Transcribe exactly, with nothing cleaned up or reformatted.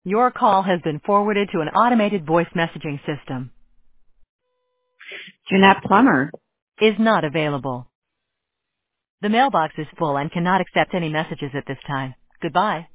Your call has been forwarded to an automated voice messaging system. Jeanette Plummer. Is not available. The mailbox is full and cannot accept any messages at this time. Goodbye.